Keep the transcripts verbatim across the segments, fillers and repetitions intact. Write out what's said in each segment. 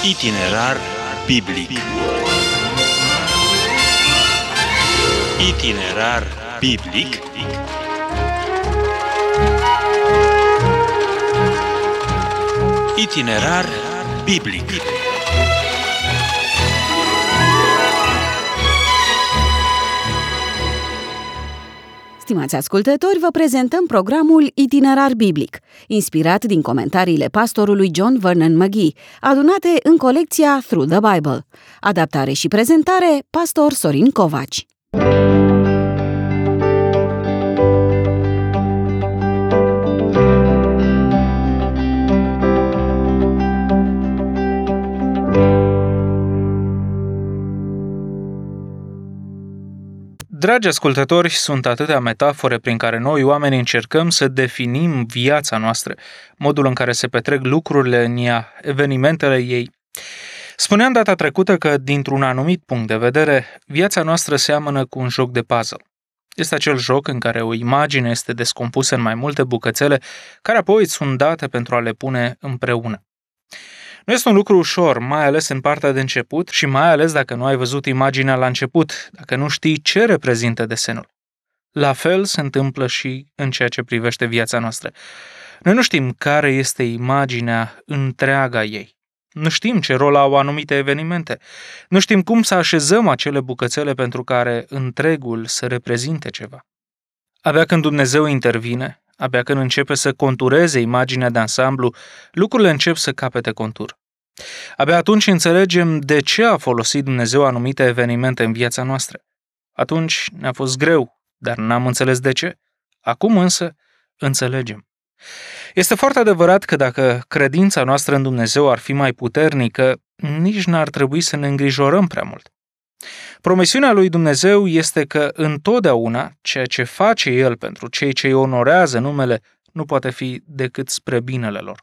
Itinerar biblic. Itinerar biblic. Itinerar biblic. Stimați ascultători, vă prezentăm programul Itinerar biblic, inspirat din comentariile pastorului John Vernon McGee, adunate în colecția Through the Bible. Adaptare și prezentare, pastor Sorin Covaci. Dragi ascultători, sunt atâtea metafore prin care noi, oamenii, încercăm să definim viața noastră, modul în care se petrec lucrurile în ea, evenimentele ei. Spuneam data trecută că, dintr-un anumit punct de vedere, viața noastră seamănă cu un joc de puzzle. Este acel joc în care o imagine este descompusă în mai multe bucățele, care apoi îți sunt date pentru a le pune împreună. Nu este un lucru ușor, mai ales în partea de început și mai ales dacă nu ai văzut imaginea la început, dacă nu știi ce reprezintă desenul. La fel se întâmplă și în ceea ce privește viața noastră. Noi nu știm care este imaginea întreaga ei. Nu știm ce rol au anumite evenimente. Nu știm cum să așezăm acele bucățele pentru care întregul să reprezinte ceva. Abia când Dumnezeu intervine, abia când începe să contureze imaginea de ansamblu, lucrurile încep să capete contur. Abia atunci înțelegem de ce a folosit Dumnezeu anumite evenimente în viața noastră. Atunci ne-a fost greu, dar n-am înțeles de ce. Acum însă înțelegem. Este foarte adevărat că dacă credința noastră în Dumnezeu ar fi mai puternică, nici n-ar trebui să ne îngrijorăm prea mult. Promisiunea lui Dumnezeu este că întotdeauna ceea ce face El pentru cei ce îi onorează numele nu poate fi decât spre binele lor.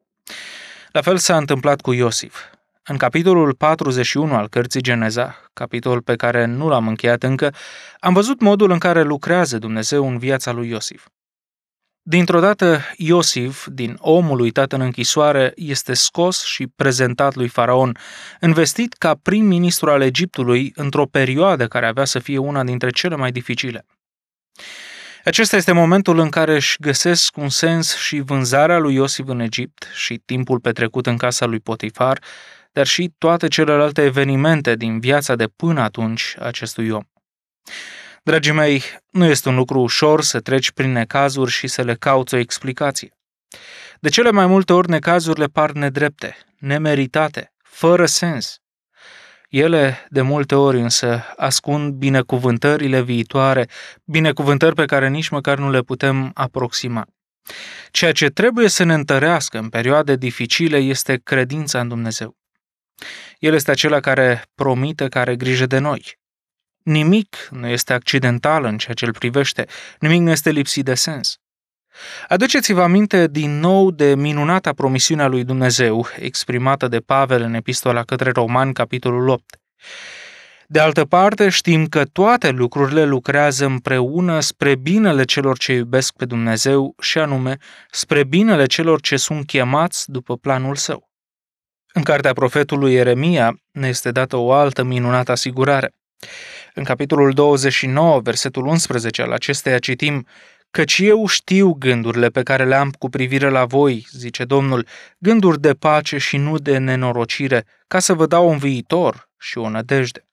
La fel s-a întâmplat cu Iosif. În capitolul patruzeci și unu al cărții Geneza, capitolul pe care nu l-am încheiat încă, am văzut modul în care lucrează Dumnezeu în viața lui Iosif. Dintr-o dată, Iosif, din omul uitat în închisoare, este scos și prezentat lui Faraon, investit ca prim-ministru al Egiptului într-o perioadă care avea să fie una dintre cele mai dificile. Acesta este momentul în care își găsesc un sens și vânzarea lui Iosif în Egipt și timpul petrecut în casa lui Potifar, dar și toate celelalte evenimente din viața de până atunci a acestui om. Dragii mei, nu este un lucru ușor să treci prin necazuri și să le cauți o explicație. De cele mai multe ori necazurile par nedrepte, nemeritate, fără sens. Ele, de multe ori însă, ascund binecuvântările viitoare, binecuvântări pe care nici măcar nu le putem aproxima. Ceea ce trebuie să ne întărească în perioade dificile este credința în Dumnezeu. El este acela care promite că are grijă de noi. Nimic nu este accidental în ceea ce îl privește, nimic nu este lipsit de sens. Aduceți-vă aminte din nou de minunata promisiune a lui Dumnezeu, exprimată de Pavel în Epistola către Romani, capitolul opt. De altă parte, știm că toate lucrurile lucrează împreună spre binele celor ce iubesc pe Dumnezeu și anume spre binele celor ce sunt chemați după planul său. În cartea profetului Ieremia ne este dată o altă minunată asigurare. În capitolul douăzeci și nouă, versetul unsprezece al acesteia citim: Căci eu știu gândurile pe care le am cu privire la voi, zice Domnul, gânduri de pace și nu de nenorocire, ca să vă dau un viitor și o nădejde.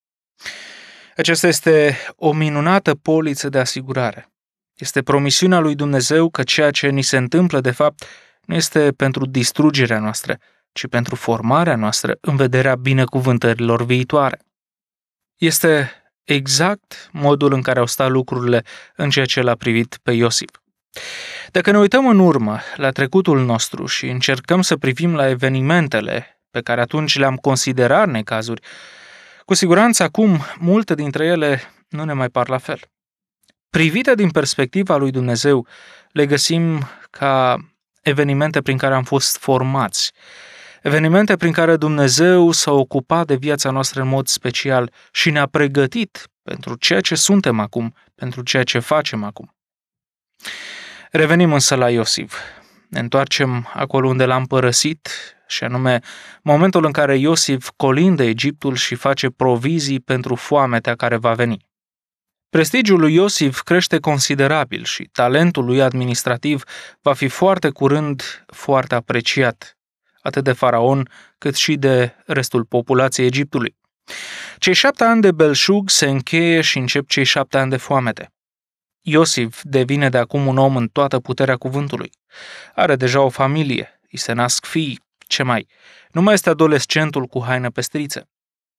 Aceasta este o minunată poliță de asigurare. Este promisiunea lui Dumnezeu că ceea ce ni se întâmplă, de fapt, nu este pentru distrugerea noastră, ci pentru formarea noastră în vederea binecuvântărilor viitoare. Este exact modul în care au stat lucrurile în ceea ce l-a privit pe Iosif. Dacă ne uităm în urmă la trecutul nostru și încercăm să privim la evenimentele pe care atunci le-am considerat necazuri, cu siguranță acum multe dintre ele nu ne mai par la fel. Privite din perspectiva lui Dumnezeu, le găsim ca evenimente prin care am fost formați, evenimente prin care Dumnezeu s-a ocupat de viața noastră în mod special și ne-a pregătit pentru ceea ce suntem acum, pentru ceea ce facem acum. Revenim însă la Iosif. Ne întoarcem acolo unde l-am părăsit, și anume momentul în care Iosif colindă Egiptul și face provizii pentru foametea care va veni. Prestigiul lui Iosif crește considerabil și talentul lui administrativ va fi foarte curând foarte apreciat, atât de faraon cât și de restul populației Egiptului. Cei șapte ani de belșug se încheie și încep cei șapte ani de foamete. Iosif devine de acum un om în toată puterea cuvântului. Are deja o familie, îi se nasc fii, ce mai? Nu mai este adolescentul cu haină pestriță.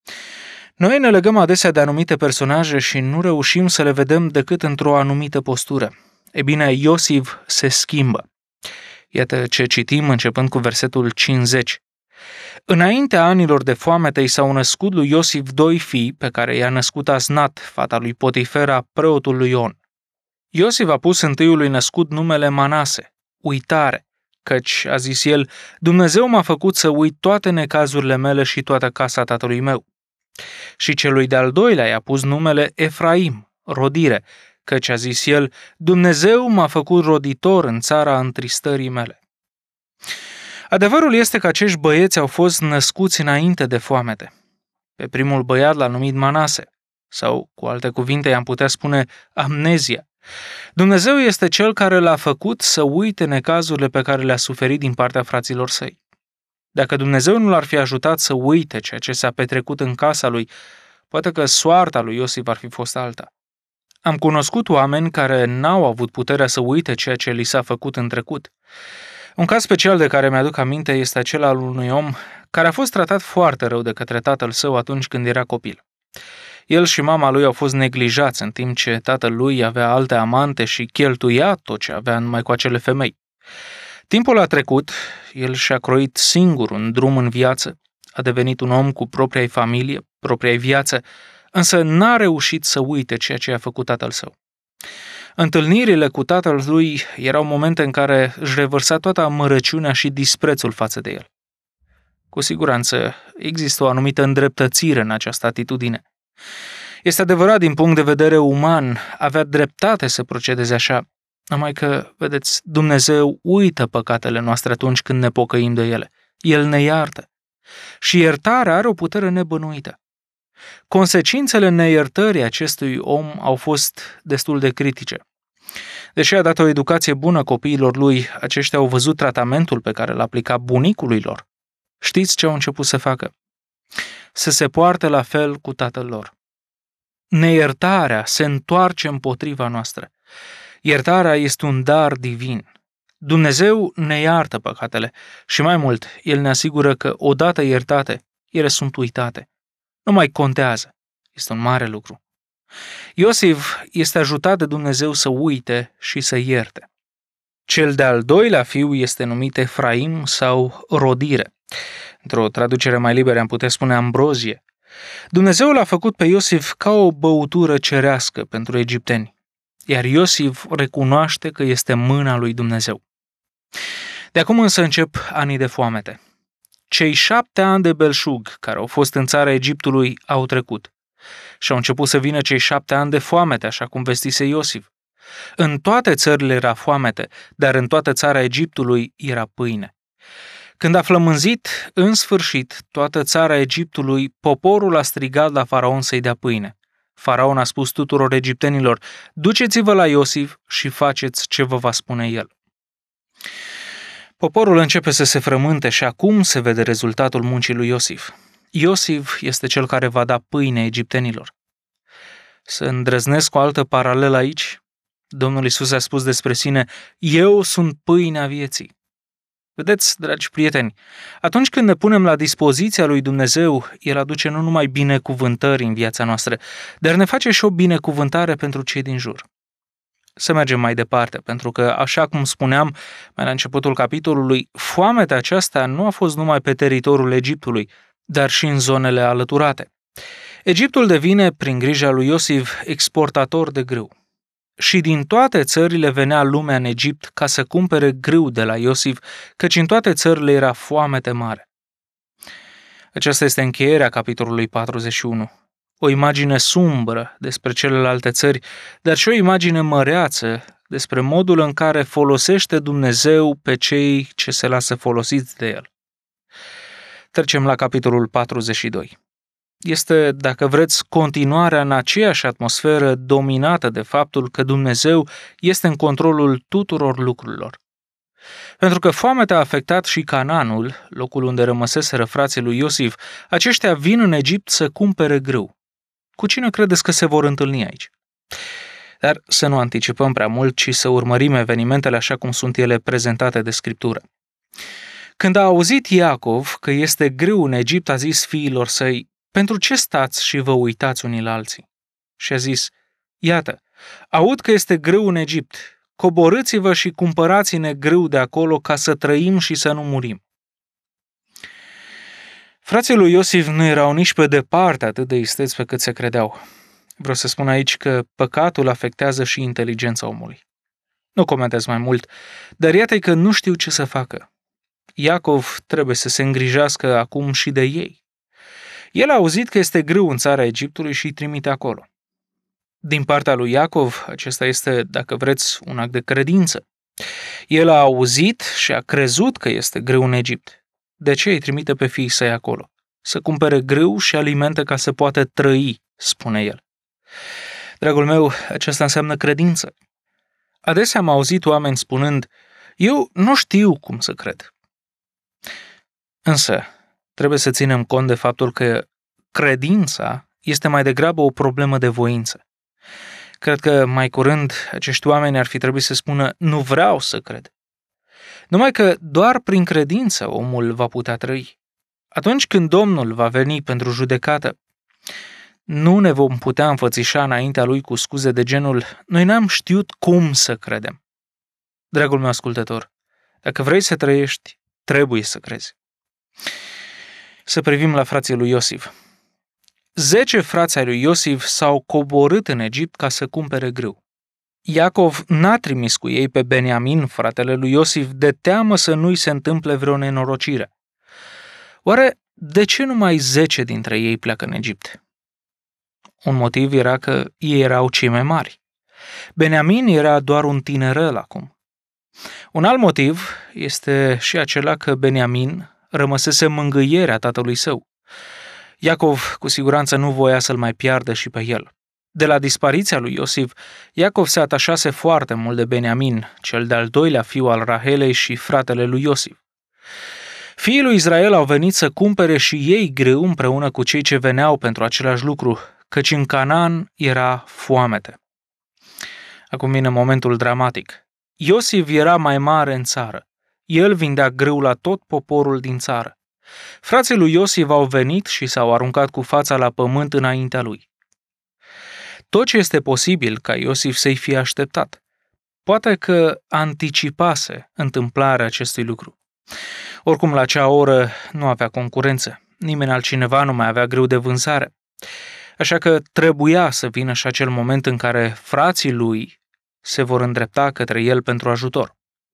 Noi ne legăm adesea de anumite personaje și nu reușim să le vedem decât într-o anumită postură. E bine, Iosif se schimbă. Iată ce citim începând cu versetul cincizeci. Înaintea anilor de foamete i s-au născut lui Iosif doi fii pe care i-a născut Asnat, fata lui Potifera, preotul lui On. Iosif a pus întâiului născut numele Manase, uitare, căci, a zis el, Dumnezeu m-a făcut să uit toate necazurile mele și toată casa tatălui meu. Și celui de-al doilea i-a pus numele Efraim, rodire, căci, a zis el, Dumnezeu m-a făcut roditor în țara întristării mele. Adevărul este că acești băieți au fost născuți înainte de foamete. Pe primul băiat l-a numit Manase, sau, cu alte cuvinte, i-am putea spune amnezia. Dumnezeu este cel care l-a făcut să uite necazurile pe care le-a suferit din partea fraților săi. Dacă Dumnezeu nu l-ar fi ajutat să uite ceea ce s-a petrecut în casa lui, poate că soarta lui Iosif ar fi fost alta. Am cunoscut oameni care n-au avut puterea să uite ceea ce li s-a făcut în trecut. Un caz special de care mi-aduc aminte este acela al unui om care a fost tratat foarte rău de către tatăl său atunci când era copil. El și mama lui au fost neglijați în timp ce tatăl lui avea alte amante și cheltuia tot ce avea numai cu acele femei. Timpul a trecut, el și-a croit singur un drum în viață, a devenit un om cu propria familie, propria viață, însă n-a reușit să uite ceea ce a făcut tatăl său. Întâlnirile cu tatăl lui erau momente în care își revărsa toată amărăciunea și disprețul față de el. Cu siguranță există o anumită îndreptățire în această atitudine. Este adevărat din punct de vedere uman, avea dreptate să procedeze așa, numai că, vedeți, Dumnezeu uită păcatele noastre atunci când ne pocăim de ele. El ne iartă. Și iertarea are o putere nebănuită. Consecințele neiertării acestui om au fost destul de critice. Deși a dat o educație bună copiilor lui, aceștia au văzut tratamentul pe care l-a aplicat bunicului lor. Știți ce au început să facă? Să se poarte la fel cu tatăl lor. Neiertarea se întoarce împotriva noastră. Iertarea este un dar divin. Dumnezeu ne iartă păcatele și mai mult, El ne asigură că odată iertate, ele sunt uitate. Nu mai contează. Este un mare lucru. Iosif este ajutat de Dumnezeu să uite și să ierte. Cel de-al doilea fiu este numit Efraim sau rodire. Într-o traducere mai liberă am putea spune ambrozie. Dumnezeu l-a făcut pe Iosif ca o băutură cerească pentru egipteni, iar Iosif recunoaște că este mâna lui Dumnezeu. De acum însă încep anii de foamete. Cei șapte ani de belșug care au fost în țara Egiptului au trecut și au început să vină cei șapte ani de foamete, așa cum vestise Iosif. În toate țările era foamete, dar în toată țara Egiptului era pâine. Când a flămânzit, în sfârșit, toată țara Egiptului, poporul a strigat la faraon să-i dea pâine. Faraon a spus tuturor egiptenilor, duceți-vă la Iosif și faceți ce vă va spune el. Poporul începe să se frământe și acum se vede rezultatul muncii lui Iosif. Iosif este cel care va da pâine egiptenilor. Să îndrăznesc o altă paralelă aici? Domnul Iisus a spus despre sine, eu sunt pâinea vieții. Vedeți, dragi prieteni, atunci când ne punem la dispoziția lui Dumnezeu, El aduce nu numai binecuvântări în viața noastră, dar ne face și o binecuvântare pentru cei din jur. Să mergem mai departe, pentru că, așa cum spuneam mai la începutul capitolului, foametea aceasta nu a fost numai pe teritoriul Egiptului, dar și în zonele alăturate. Egiptul devine, prin grija lui Iosif, exportator de grâu. Și din toate țările venea lumea în Egipt ca să cumpere grâu de la Iosif, căci în toate țările era foamete mare. Aceasta este încheierea capitolului patruzeci și unu. O imagine sumbră despre celelalte țări, dar și o imagine măreață despre modul în care folosește Dumnezeu pe cei ce se lasă folosiți de El. Trecem la capitolul patruzeci și doi. Este, dacă vreți, continuarea în aceeași atmosferă dominată de faptul că Dumnezeu este în controlul tuturor lucrurilor. Pentru că foametea a afectat și Canaanul, locul unde rămăseseră frații lui Iosif, aceștia vin în Egipt să cumpere grâu. Cu cine credeți că se vor întâlni aici? Dar să nu anticipăm prea mult, ci să urmărim evenimentele așa cum sunt ele prezentate de Scriptură. Când a auzit Iacov că este grâu în Egipt, a zis fiilor săi: pentru ce stați și vă uitați unii la alții? Și a zis: iată, aud că este grâu în Egipt, coborâți-vă și cumpărați-ne grâu de acolo ca să trăim și să nu murim. Frații lui Iosif nu erau nici pe departe atât de isteți pe cât se credeau. Vreau să spun aici că păcatul afectează și inteligența omului. Nu comentez mai mult, dar iată că nu știu ce să facă. Iacov trebuie să se îngrijească acum și de ei. El a auzit că este grâu în țara Egiptului și îi trimite acolo. Din partea lui Iacov, acesta este, dacă vreți, un act de credință. El a auzit și a crezut că este grâu în Egipt. De ce îi trimite pe fiii săi acolo? Să cumpere grâu și alimente ca să poată trăi, spune el. Dragul meu, aceasta înseamnă credință. Adesea am auzit oameni spunând: eu nu știu cum să cred. Însă, trebuie să ținem cont de faptul că credința este mai degrabă o problemă de voință. Cred că mai curând acești oameni ar fi trebuit să spună: nu vreau să cred. Numai că doar prin credință omul va putea trăi. Atunci când Domnul va veni pentru judecată, nu ne vom putea înfățișa înaintea Lui cu scuze de genul: noi n-am știut cum să credem. Dragul meu ascultător, dacă vrei să trăiești, trebuie să crezi. Să privim la frații lui Iosif. Zece frați ai lui Iosif s-au coborât în Egipt ca să cumpere grâu. Iacov n-a trimis cu ei pe Beniamin, fratele lui Iosif, de teamă să nu-i se întâmple vreo nenorocire. Oare de ce numai zece dintre ei pleacă în Egipt? Un motiv era că ei erau cei mai mari. Beniamin era doar un tinerel acum. Un alt motiv este și acela că Beniamin rămăsese mângâierea tatălui său. Iacov cu siguranță nu voia să-l mai piardă și pe el. De la dispariția lui Iosif, Iacov se atașase foarte mult de Beniamin, cel de-al doilea fiu al Rahelei și fratele lui Iosif. Fiii lui Israel au venit să cumpere și ei grâu împreună cu cei ce veneau pentru același lucru, căci în Canaan era foamete. Acum vine momentul dramatic. Iosif era mai mare în țară. El vindea grâu la tot poporul din țară. Frații lui Iosif au venit și s-au aruncat cu fața la pământ înaintea lui. Tot ce este posibil ca Iosif să-i fie așteptat. Poate că anticipase întâmplarea acestui lucru. Oricum, la acea oră nu avea concurență. Nimeni altcineva nu mai avea grâu de vânzare. Așa că trebuia să vină și acel moment în care frații lui se vor îndrepta către el pentru ajutor.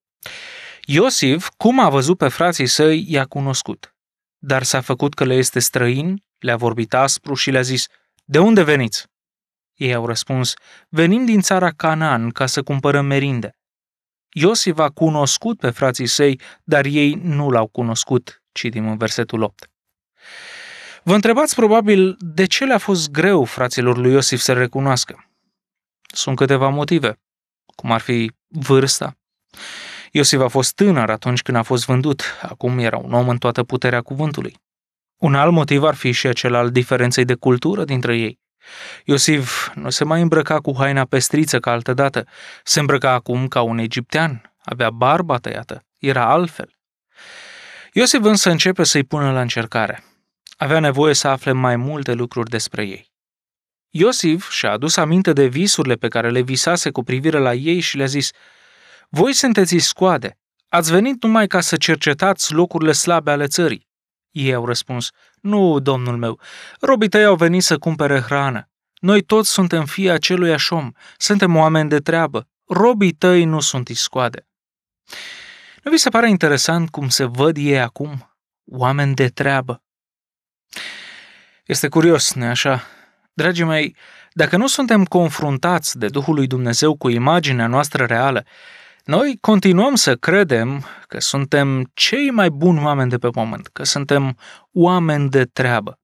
Iosif, cum a văzut pe frații săi, i-a cunoscut, dar s-a făcut că le este străin, le-a vorbit aspru și le-a zis: de unde veniți? Ei au răspuns: venim din țara Canaan ca să cumpărăm merinde. Iosif a cunoscut pe frații săi, dar ei nu l-au cunoscut, citim în versetul opt. Vă întrebați probabil de ce le-a fost greu fraților lui Iosif să recunoască. Sunt câteva motive, cum ar fi vârsta. Iosif a fost tânăr atunci când a fost vândut, acum era un om în toată puterea cuvântului. Un alt motiv ar fi și acela al diferenței de cultură dintre ei. Iosif nu se mai îmbrăca cu haina pestriță ca altădată, se îmbrăca acum ca un egiptean, avea barba tăiată, era altfel. Iosif însă începe să-i pună la încercare. Avea nevoie să afle mai multe lucruri despre ei. Iosif și-a adus aminte de visurile pe care le visase cu privire la ei și le-a zis: voi sunteți iscoade, ați venit numai ca să cercetați locurile slabe ale țării. Ei au răspuns: nu, domnul meu, robii tăi au venit să cumpere hrană. Noi toți suntem fii aceluiași om, suntem oameni de treabă, robii tăi nu sunt iscoade. Nu vi se pare interesant cum se văd ei acum? Oameni de treabă. Este curios, nu-i așa? Dragii mei, Dacă nu suntem confruntați de Duhul lui Dumnezeu cu imaginea noastră reală, noi continuăm să credem că suntem cei mai buni oameni de pe pământ, că suntem oameni de treabă.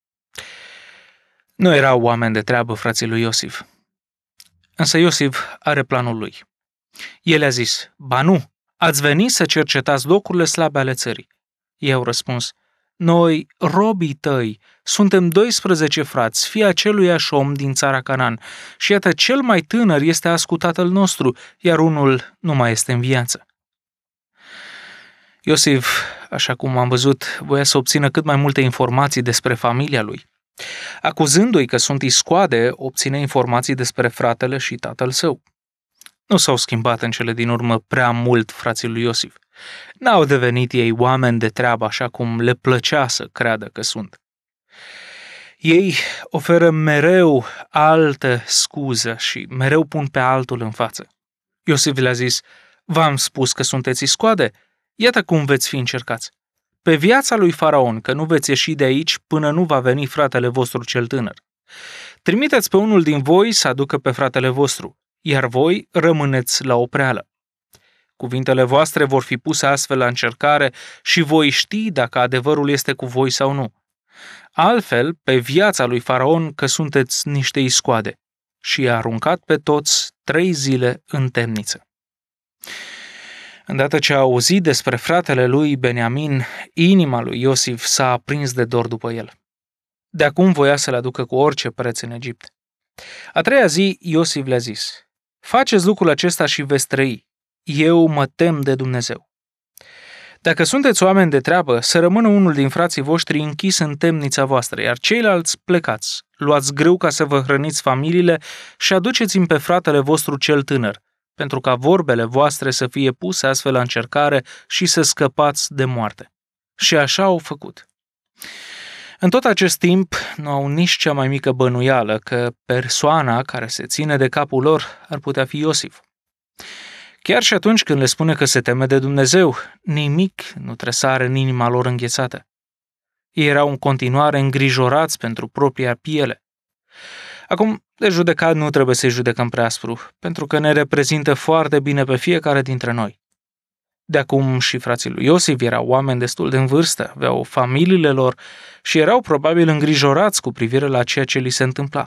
Nu erau oameni de treabă frații lui Iosif. Însă Iosif are planul lui. El a zis, ba nu, ați venit să cercetați locurile slabe ale țării. Ei au răspuns, noi, robii tăi, suntem doisprezece frați, fii aceluiași om din țara Canaan, și iată cel mai tânăr este ascu tatăl nostru, iar unul nu mai este în viață. Iosif, așa cum am văzut, voia să obțină cât mai multe informații despre familia lui. Acuzându-i că sunt iscoade, obține informații despre fratele și tatăl său. Nu s-au schimbat în cele din urmă prea mult frații lui Iosif. N-au devenit ei oameni de treabă așa cum le plăcea să creadă că sunt. Ei oferă mereu altă scuză și mereu pun pe altul în față. Iosif le-a zis, v-am spus că sunteți iscoade? Iată cum veți fi încercați. Pe viața lui Faraon, că nu veți ieși de aici până nu va veni fratele vostru cel tânăr. Trimiteți pe unul din voi să aducă pe fratele vostru, iar voi rămâneți la opreală. Cuvintele voastre vor fi puse astfel la încercare și voi ști dacă adevărul este cu voi sau nu. Altfel, pe viața lui Faraon că sunteți niște iscoade. Și i-a aruncat pe toți trei zile în temniță. Îndată ce a auzit despre fratele lui Beniamin, inima lui Iosif s-a aprins de dor după el. De acum voia să-l aducă cu orice preț în Egipt. A treia zi, Iosif le-a zis, faceți lucrul acesta și veți trăi. Eu mă tem de Dumnezeu. Dacă sunteți oameni de treabă, să rămână unul din frații voștri închis în temnița voastră, iar ceilalți plecați. Luați grâu ca să vă hrăniți familiile și aduceți-mi pe fratele vostru cel tânăr, pentru ca vorbele voastre să fie puse astfel la încercare și să scăpați de moarte. Și așa au făcut. În tot acest timp, nu au nici cea mai mică bănuială că persoana care se ține de capul lor ar putea fi Iosif. Chiar și atunci când le spune că se teme de Dumnezeu, nimic nu tresare în inima lor înghețată. Ei erau în continuare îngrijorați pentru propria piele. Acum, de judecat nu trebuie să-i judecăm prea aspru, pentru că ne reprezintă foarte bine pe fiecare dintre noi. De acum și frații lui Iosif erau oameni destul de în vârstă, aveau familiile lor și erau probabil îngrijorați cu privire la ceea ce li se întâmpla.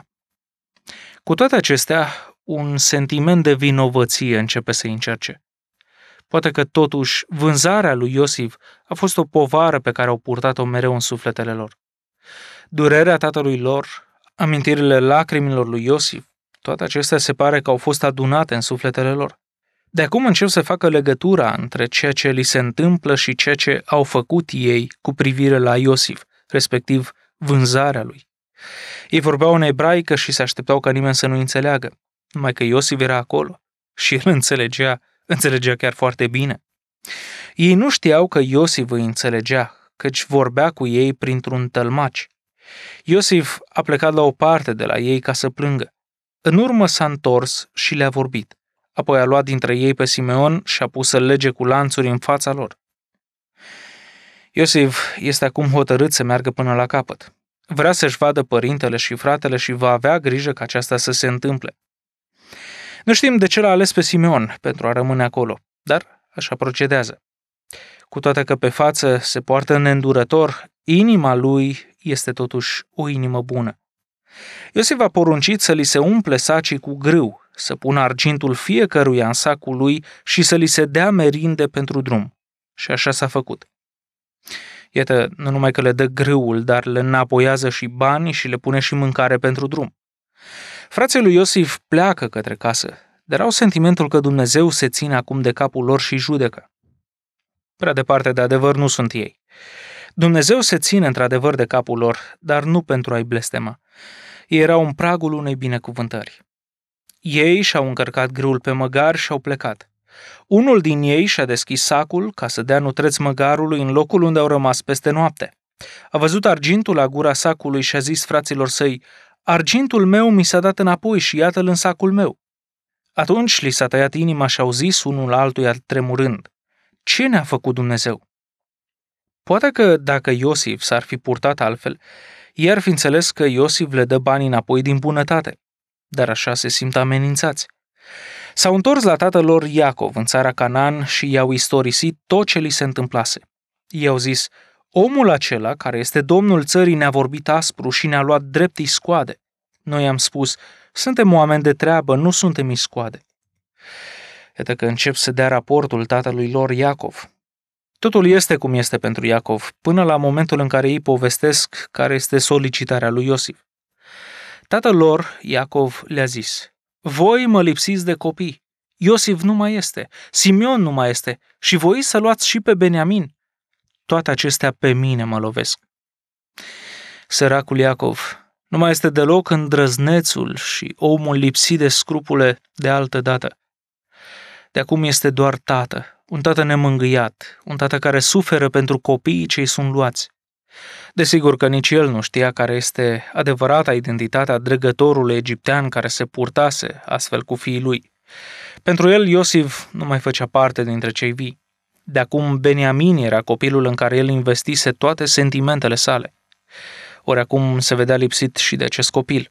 Cu toate acestea, un sentiment de vinovăție începe să-i încerce. Poate că totuși vânzarea lui Iosif a fost o povară pe care au purtat-o mereu în sufletele lor. Durerea tatălui lor, amintirile lacrimilor lui Iosif, toate acestea se pare că au fost adunate în sufletele lor. De acum încep să facă legătura între ceea ce li se întâmplă și ceea ce au făcut ei cu privire la Iosif, respectiv vânzarea lui. Ei vorbeau în ebraică și se așteptau ca nimeni să nu înțeleagă, numai că Iosif era acolo și el înțelegea, înțelegea chiar foarte bine. Ei nu știau că Iosif îi înțelegea, căci vorbea cu ei printr-un tălmaci. Iosif a plecat la o parte de la ei ca să plângă. În urmă s-a întors și le-a vorbit. Apoi a luat dintre ei pe Simeon și a pus să lege cu lanțuri în fața lor. Iosif este acum hotărât să meargă până la capăt. Vrea să-și vadă părintele și fratele și va avea grijă ca aceasta să se întâmple. Nu știm de ce l-a ales pe Simeon pentru a rămâne acolo, dar așa procedează. Cu toate că pe față se poartă neîndurător, inima lui este totuși o inimă bună. Iosif a poruncit să li se umple sacii cu grâu, să pună argintul fiecăruia în sacul lui și să li se dea merinde pentru drum. Și așa s-a făcut. Iată, nu numai că le dă grâul, dar le înapoiază și bani și le pune și mâncare pentru drum. Frații lui Iosif pleacă către casă, dar au sentimentul că Dumnezeu se ține acum de capul lor și judecă. Prea departe de adevăr nu sunt ei. Dumnezeu se ține într-adevăr de capul lor, dar nu pentru a-i blestema. Ei erau în pragul unei binecuvântări. Ei și-au încărcat grâul pe măgar și au plecat. Unul din ei și-a deschis sacul ca să dea nutreț măgarului în locul unde au rămas peste noapte. A văzut argintul la gura sacului și a zis fraților săi, argintul meu mi s-a dat înapoi și iată-l în sacul meu. Atunci li s-a tăiat inima și au zis unul altuia tremurând, ce ne-a făcut Dumnezeu? Poate că dacă Iosif s-ar fi purtat altfel, ei ar fi înțeles că Iosif le dă banii înapoi din bunătate. dar așa se simt amenințați. S-au întors la tatăl lor Iacov în țara Canaan și i-au istorisit tot ce li se întâmplase. Ei au zis: omul acela, care este domnul țării, ne-a vorbit aspru și ne-a luat drept iscoade. Noi am spus: suntem oameni de treabă, nu suntem iscoade. Iată că încep să dea raportul tatălui lor Iacov. Totul este cum este pentru Iacov, până la momentul în care ei povestesc care este solicitarea lui Iosif. Tatăl lor, Iacov, le-a zis: voi mă lipsiți de copii. Iosif nu mai este, Simeon nu mai este și voi să luați și pe Beniamin. Toate acestea pe mine mă lovesc. Săracul Iacov nu mai este deloc îndrăznețul și omul lipsit de scrupule de altă dată. De acum este doar tată, un tată nemângâiat, un tată care suferă pentru copiii ce îi sunt luați. Desigur că nici el nu știa care este adevărata identitatea dregătorului egiptean care se purtase astfel cu fiii lui. Pentru el, Iosif nu mai făcea parte dintre cei vii. De acum, Beniamin era copilul în care el investise toate sentimentele sale. Ori acum se vedea lipsit și de acest copil.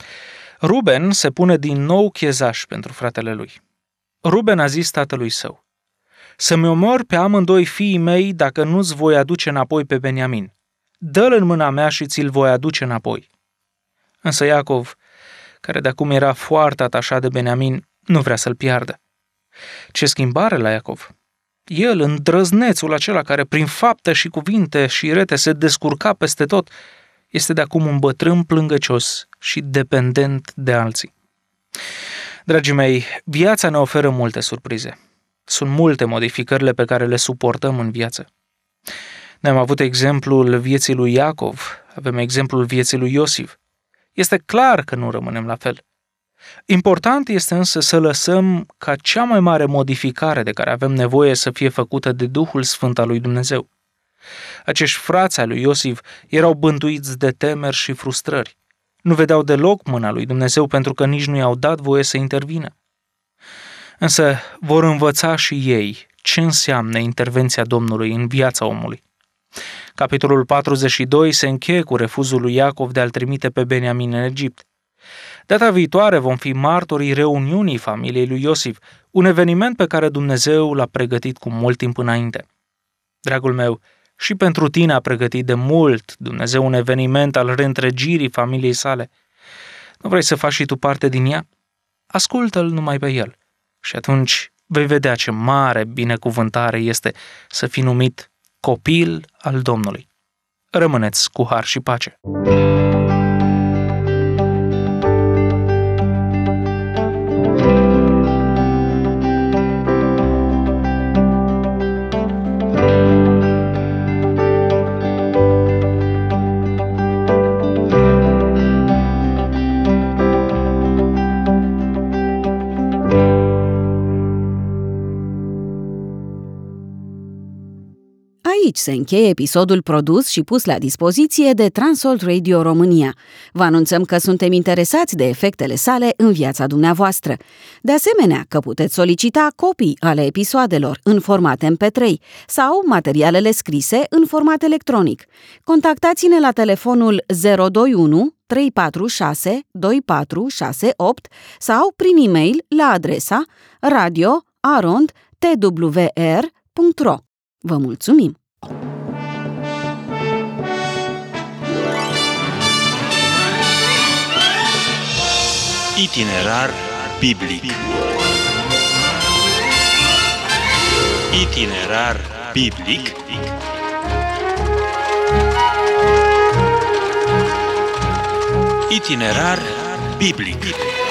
Ruben se pune din nou chezaș pentru fratele lui. Ruben a zis tatălui său: să-mi omor pe amândoi fiii mei dacă nu-ți voi aduce înapoi pe Beniamin. Dă-l în mâna mea și ți-l voi aduce înapoi. Însă Iacov, care de acum era foarte atașat de Beniamin, nu vrea să-l piardă. Ce schimbare la Iacov! El, îndrăznețul acela care prin fapte și cuvinte și rete se descurca peste tot, este de acum un bătrân plângăcios și dependent de alții. Dragii mei, viața ne oferă multe surprize. Sunt multe modificările pe care le suportăm în viață. Ne-am avut exemplul vieții lui Iacov, avem exemplul vieții lui Iosif. Este clar că nu rămânem la fel. Important este însă să lăsăm ca cea mai mare modificare de care avem nevoie să fie făcută de Duhul Sfânt al lui Dumnezeu. Acești frați ai lui Iosif erau bântuiți de temeri și frustrări. Nu vedeau deloc mâna lui Dumnezeu pentru că nici nu i-au dat voie să intervină. Însă vor învăța și ei ce înseamnă intervenția Domnului în viața omului. Capitolul patruzeci și doi se încheie cu refuzul lui Iacov de a-l trimite pe Beniamin în Egipt. Data viitoare vom fi martorii reuniunii familiei lui Iosif, un eveniment pe care Dumnezeu l-a pregătit cu mult timp înainte. Dragul meu, și pentru tine a pregătit de mult Dumnezeu un eveniment al reîntregirii familiei sale. Nu vrei să faci și tu parte din ea? Ascultă-l numai pe el și atunci vei vedea ce mare binecuvântare este să fii numit copil al Domnului. Rămâneți cu har și pace! Aici se încheie episodul produs și pus la dispoziție de Transworld Radio România. Vă anunțăm că suntem interesați de efectele sale în viața dumneavoastră. De asemenea, că puteți solicita copii ale episoadelor în format M P trei sau materialele scrise în format electronic. Contactați-ne la telefonul zero doi unu trei patru șase doi patru șase opt sau prin e-mail la adresa radio arond t w r punct r o. Vă mulțumim! Itinerar biblic. Itinerar biblic. Itinerar biblic.